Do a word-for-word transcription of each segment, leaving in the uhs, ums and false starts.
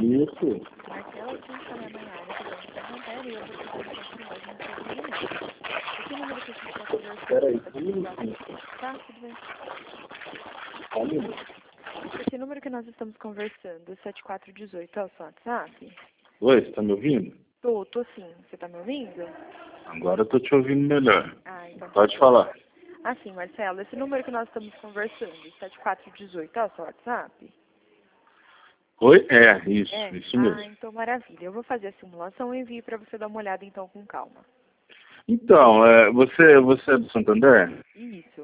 Isso. Marcela, quem fala é a Maiara, que vem da Santander, e eu vou fazer a continuidade no seu segmento. Esse número que a gente está conversando... Peraí, tá um minutinho. Tá, tudo bem. Um minuto. Esse número que nós estamos conversando, sete quatro um oito, é o seu WhatsApp? Oi, você tá me ouvindo? Tô, tô sim. Você tá me ouvindo? Agora eu tô te ouvindo melhor. Ah, então... Pode falar. Ah, sim, Marcelo, esse número que nós estamos conversando, sete quatro um oito, é o seu WhatsApp? Oi? É, isso, É? isso mesmo. Ah, então maravilha. Eu vou fazer a simulação e envio para você dar uma olhada então com calma. Então, é, você, você é do Santander? Isso.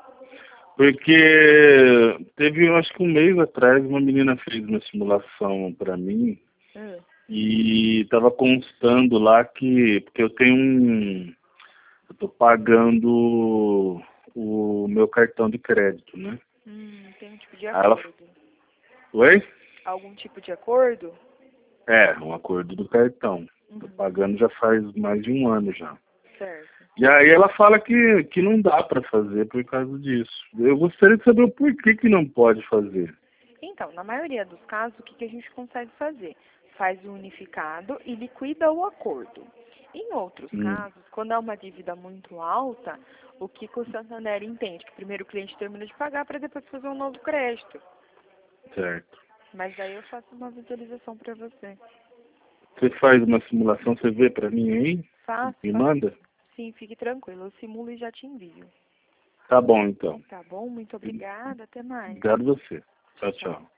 Porque teve, eu acho que um mês atrás, uma menina fez uma simulação pra mim Hum. e estava constando lá que, porque eu tenho um, eu tô pagando o meu cartão de crédito, né? Hum, tem um tipo de Aí ela, acordo. oi? Algum tipo de acordo? É, um acordo do cartão. Tô Uhum. pagando já faz mais de um ano já. Certo. E aí ela fala que, que não dá para fazer por causa disso. Eu gostaria de saber o porquê que não pode fazer. Então, na maioria dos casos, o que, que a gente consegue fazer? Faz o unificado e liquida o acordo. Em outros Hum, casos, quando há uma dívida muito alta, o que, que o Santander entende? Que primeiro o cliente termina de pagar para depois fazer um novo crédito. certo. Mas daí eu faço uma visualização para você. Você faz uma simulação, você vê para mim aí? Faço, Me faço. manda? Sim, fique tranquilo. Eu simulo e já te envio. Tá bom, então. Tá bom? Muito obrigada. Até mais. Obrigado a você. Tchau, Tchau. tchau.